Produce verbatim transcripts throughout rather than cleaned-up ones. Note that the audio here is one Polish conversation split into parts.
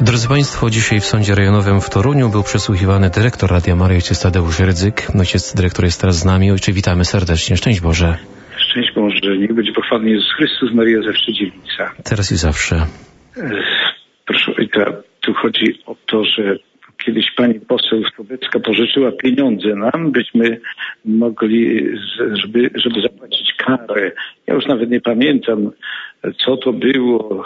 Drodzy Państwo, dzisiaj w Sądzie Rejonowym w Toruniu był przesłuchiwany dyrektor Radia Maryja, ojciec Tadeusz Rydzyk. Ojciec dyrektor jest teraz z nami. Ojcze, witamy serdecznie. Szczęść Boże. Szczęść Boże. Niech będzie pochwalony Jezus Chrystus, Maryja zawsze dziewica. Teraz i zawsze. Proszę ojca, tu chodzi o to, że kiedyś pani poseł Sobecka pożyczyła pieniądze nam, byśmy mogli, żeby, żeby zapłacić karę. Ja już nawet nie pamiętam, co to było.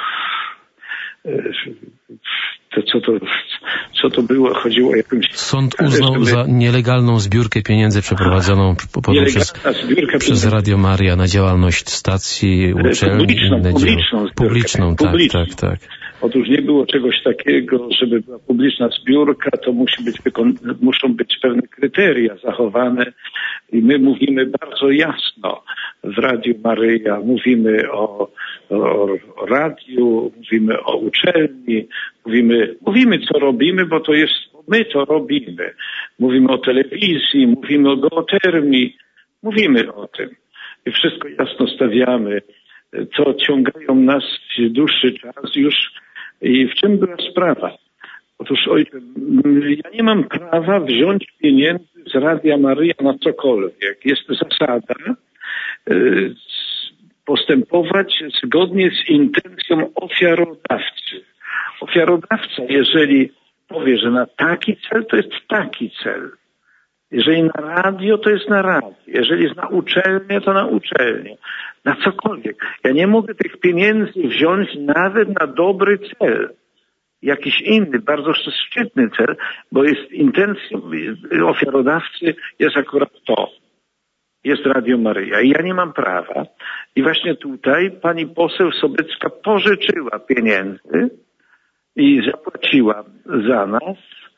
To, co, to, co to było? Chodziło o jakąś... Sąd uznał żeby... za nielegalną zbiórkę pieniędzy przeprowadzoną przez, przez Radio Maria na działalność stacji, uczelni. Publiczną, publiczną, dzieł... publiczną, tak, publiczną, tak, tak. Otóż nie było czegoś takiego, żeby była publiczna zbiórka, to musi być wykon- muszą być pewne kryteria zachowane i my mówimy bardzo jasno w Radiu Maryja, mówimy o, o, o radiu, mówimy o uczelni, mówimy, mówimy co robimy, bo to jest, my to robimy. Mówimy o telewizji, mówimy o geotermii, mówimy o tym i wszystko jasno stawiamy, co ciągają nas dłuższy czas już. I w czym była sprawa? Otóż ojcze, ja nie mam prawa wziąć pieniędzy z Radia Maryja na cokolwiek. Jest zasada y, postępować zgodnie z intencją ofiarodawcy. Ofiarodawca, jeżeli powie, że na taki cel, to jest taki cel. Jeżeli na radio, to jest na radio. Jeżeli jest na uczelnię, to na uczelnię. Na cokolwiek. Ja nie mogę tych pieniędzy wziąć nawet na dobry cel. Jakiś inny, bardzo szczytny cel, bo jest intencją ofiarodawcy jest akurat to. Jest Radio Maryja. I ja nie mam prawa. I właśnie tutaj pani poseł Sobecka pożyczyła pieniędzy i zapłaciła za nas.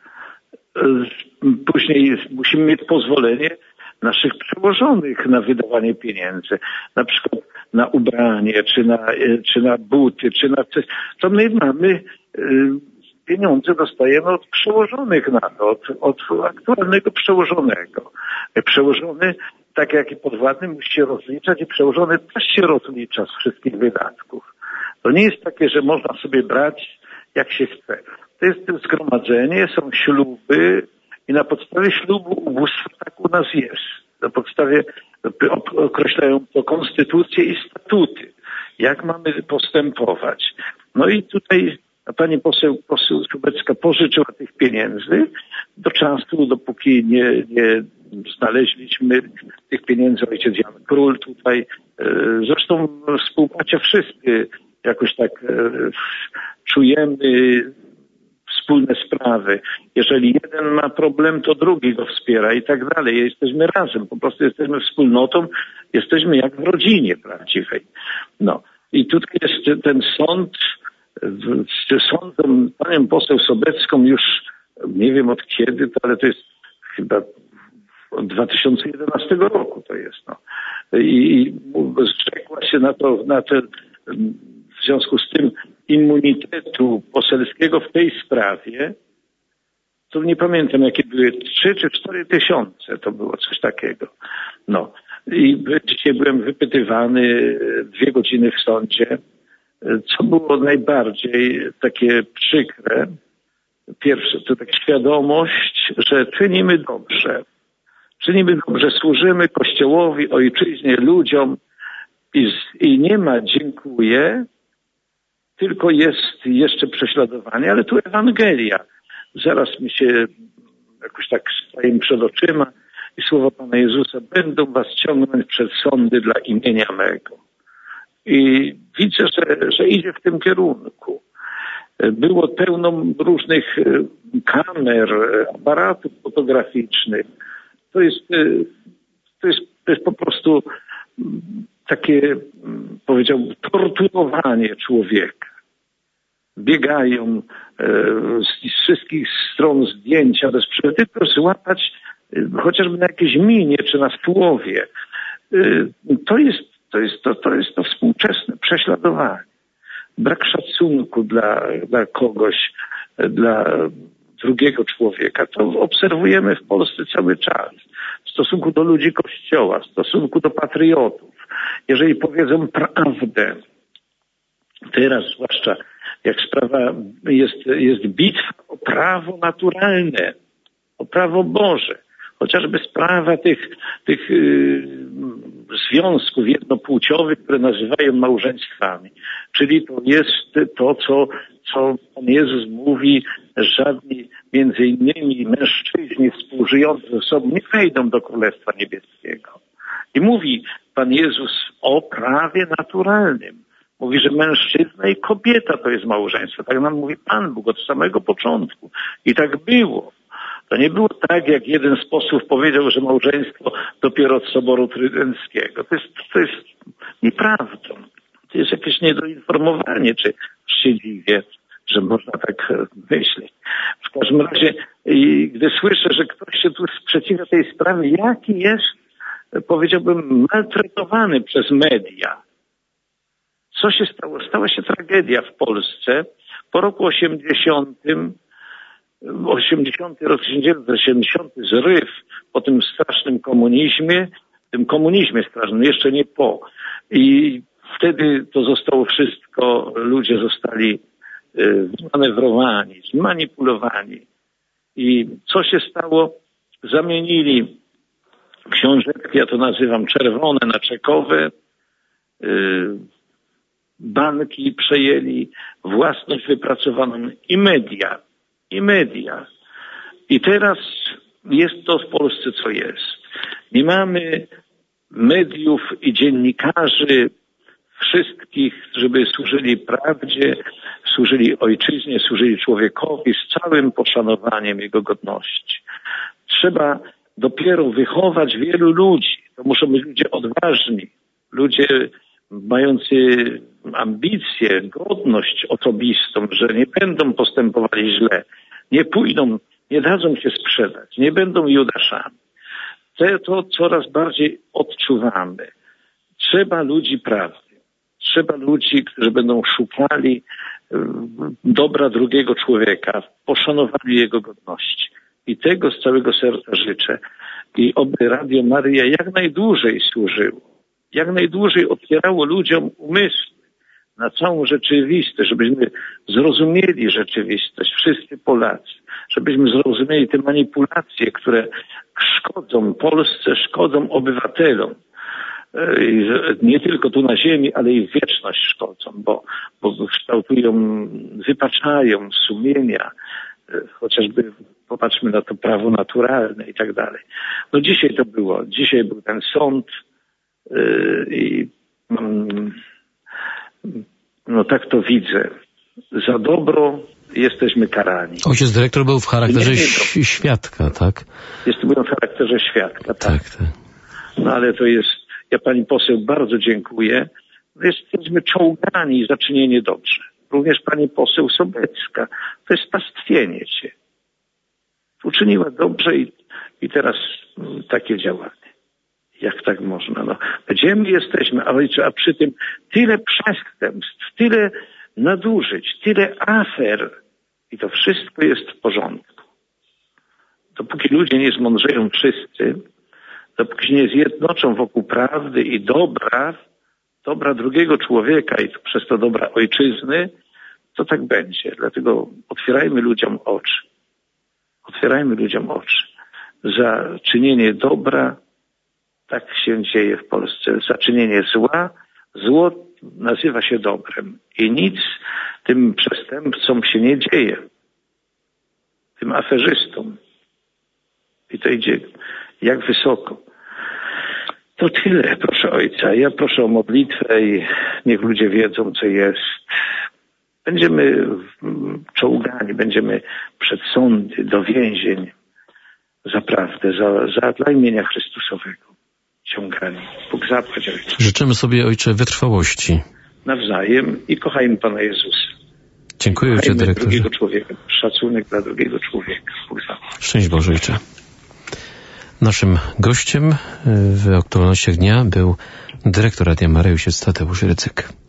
Później musimy mieć pozwolenie naszych przełożonych na wydawanie pieniędzy, na przykład na ubranie, czy na, czy na buty, czy na coś. To my mamy pieniądze, dostajemy od przełożonych na to, od, od aktualnego przełożonego. Przełożony, tak jak i podwładny, musi się rozliczać i przełożony też się rozlicza z wszystkich wydatków. To nie jest takie, że można sobie brać jak się chce. To jest zgromadzenie, są śluby i na podstawie ślubu ubóstwa tak u nas jest. Na podstawie określają to konstytucje i statuty. Jak mamy postępować? No i tutaj pani poseł, poseł Sobecka pożyczyła tych pieniędzy do czasu, dopóki nie, nie znaleźliśmy tych pieniędzy. Ojciec Jan Król tutaj. Zresztą współbracia wszyscy jakoś tak czujemy wspólne sprawy. Jeżeli jeden ma problem, to drugi go wspiera i tak dalej. Jesteśmy razem, po prostu jesteśmy wspólnotą, jesteśmy jak w rodzinie prawdziwej. No. I tutaj jest ten sąd, z sądem, panią poseł Sobecką już nie wiem od kiedy, ale to jest chyba od dwa tysiące jedenastego roku to jest. No. I zrzekła się na to, na ten, w związku z tym immunitetu poselskiego w tej sprawie, to nie pamiętam jakie były, trzy czy cztery tysiące to było coś takiego. No. I dzisiaj byłem wypytywany dwie godziny w sądzie, co było najbardziej takie przykre. Pierwsze, to taka świadomość, że czynimy dobrze. Czynimy dobrze, służymy Kościołowi, ojczyźnie, ludziom i, i nie ma dziękuję, tylko jest jeszcze prześladowanie, ale tu Ewangelia. Zaraz mi się jakoś tak staje przed oczyma i słowa Pana Jezusa: będą was ciągnąć przed sądy dla imienia mego. I widzę, że, że idzie w tym kierunku. Było pełno różnych kamer, aparatów fotograficznych. To jest, to jest, to jest po prostu takie, powiedziałbym, torturowanie człowieka. Biegają z wszystkich stron zdjęcia, bez przerwy, tylko złapać chociażby na jakiejś minie czy na spłowie. To jest, to jest to, to jest to współczesne prześladowanie. Brak szacunku dla, dla kogoś, dla drugiego człowieka. To obserwujemy w Polsce cały czas. W stosunku do ludzi Kościoła, w stosunku do patriotów. Jeżeli powiedzą prawdę, Teraz zwłaszcza jak sprawa jest, jest bitwa o prawo naturalne, o prawo Boże. Chociażby sprawa tych, tych yy, związków jednopłciowych, które nazywają małżeństwami. Czyli to jest to, co, co Pan Jezus mówi, że żadni między innymi mężczyźni współżyjący ze sobą nie wejdą do Królestwa Niebieskiego. I mówi Pan Jezus o prawie naturalnym. Mówi, że mężczyzna i kobieta to jest małżeństwo. Tak nam mówi Pan Bóg od samego początku. I tak było. To nie było tak, jak jeden z posłów powiedział, że małżeństwo dopiero od Soboru Trydenckiego. To jest, to jest nieprawdą. To jest jakieś niedoinformowanie, czy się dziwię, że można tak myśleć. W każdym razie, gdy słyszę, że ktoś się tu sprzeciwia tej sprawie, jaki jest, powiedziałbym, maltretowany przez media. Co się stało? Stała się tragedia w Polsce po roku osiemdziesiątym. osiemdziesiąty rok, tysiąc dziewięćset osiemdziesiąty zryw po tym strasznym komunizmie, tym komunizmie strasznym, jeszcze nie po. I wtedy to zostało wszystko, ludzie zostali y, zmanewrowani, zmanipulowani. I co się stało? Zamienili książeczki, ja to nazywam czerwone na czekowe, y, banki przejęli własność wypracowaną i media. I media. I teraz jest to w Polsce, co jest. Nie mamy mediów i dziennikarzy wszystkich, żeby służyli prawdzie, służyli ojczyźnie, służyli człowiekowi z całym poszanowaniem jego godności. Trzeba dopiero wychować wielu ludzi. To muszą być ludzie odważni, ludzie mający ambicję, godność osobistą, że nie będą postępowali źle, nie pójdą, nie dadzą się sprzedać, nie będą Judaszami. To, to coraz bardziej odczuwamy. Trzeba ludzi prawdy. Trzeba ludzi, którzy będą szukali dobra drugiego człowieka, poszanowali jego godności. I tego z całego serca życzę. I oby Radio Maryja jak najdłużej służyło, jak najdłużej otwierało ludziom umysły na całą rzeczywistość, żebyśmy zrozumieli rzeczywistość, wszyscy Polacy, żebyśmy zrozumieli te manipulacje, które szkodzą Polsce, szkodzą obywatelom. Nie tylko tu na ziemi, ale i w wieczność szkodzą, bo, bo kształtują, wypaczają sumienia, chociażby popatrzmy na to prawo naturalne i tak dalej. No dzisiaj to było, dzisiaj był ten sąd i no tak to widzę. Za dobro jesteśmy karani. Ojciec dyrektor był w charakterze ś- świadka, tak? Jest byłem w charakterze świadka, tak. Tak, tak. No ale to jest, ja pani poseł bardzo dziękuję. Jesteśmy czołgani za czynienie dobrze. Również pani poseł Sobecka. To jest pastwienie się. Uczyniła dobrze i, i teraz m, takie działanie. Jak tak można? No, gdzie my jesteśmy, a, a przy tym tyle przestępstw, tyle nadużyć, tyle afer i to wszystko jest w porządku. Dopóki ludzie nie zmądrzeją wszyscy, dopóki się nie zjednoczą wokół prawdy i dobra, dobra drugiego człowieka i przez to dobra ojczyzny, to tak będzie. Dlatego otwierajmy ludziom oczy. Otwierajmy ludziom oczy. Za czynienie dobra, tak się dzieje w Polsce. Za czynienie zła, zło nazywa się dobrem. I nic tym przestępcom się nie dzieje. Tym aferzystom. I to idzie jak wysoko. To tyle, proszę ojca. Ja proszę o modlitwę i niech ludzie wiedzą, co jest. Będziemy czołgani, będziemy przed sądy, do więzień za prawdę, za, za dla imienia Chrystusowego ciągani. Bóg zapłać, ojcze. Życzymy sobie, ojcze, wytrwałości. Nawzajem i kochajmy Pana Jezusa. Dziękuję, ojcze dyrektorze. Drugiego człowieka, szacunek dla drugiego człowieka. Bóg zapłać. Szczęść Boże, ojcze. Naszym gościem w aktualnościach dnia był dyrektor Radia Maryja, ojciec Tadeusz Rydzyk.